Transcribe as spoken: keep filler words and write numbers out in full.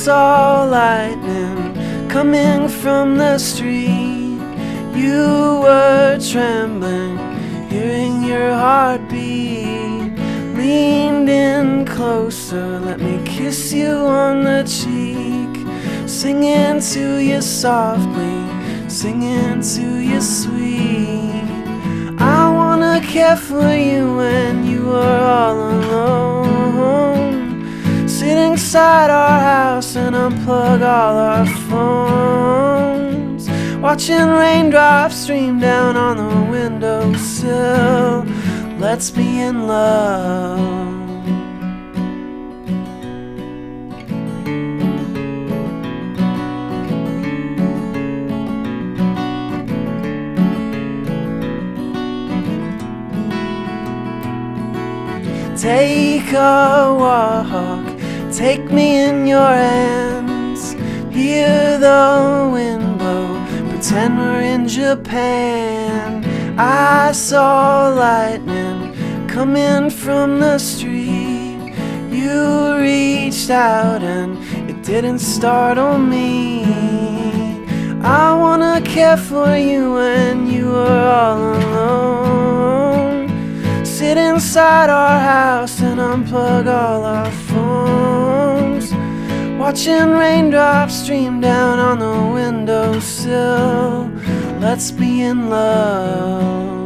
saw lightning coming from the street. You were trembling, hearing your heartbeat. Leaned in closer, let me kiss you on the cheek. Singing to you softly, singing to you sweet. I wanna care for you when you are all alone. Sit inside our house and unplug all our phones. Watching raindrops stream down on the windowsill. Let's be in love. Take a walk, take me in your hands. Hear the wind blow, pretend we're in Japan. I saw lightning coming from the street. You reached out and it didn't startle me. I wanna care for you when you are all alone. Sit inside our house and unplug all our phones. Watching raindrops stream down on the windowsill. Let's be in love.